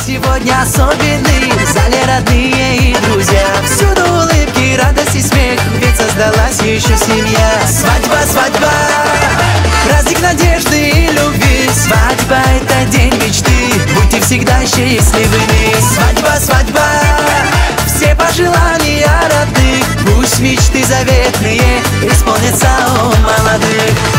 сегодня особенный. В зале родные и друзья, всюду улыбки, радость и смех, ведь создалась еще семья. Свадьба, свадьба, праздник надежды и любви. Свадьба — это день мечты, будьте всегда счастливыми. Свадьба, свадьба, все пожелания родных, пусть мечты заветные исполнятся у молодых.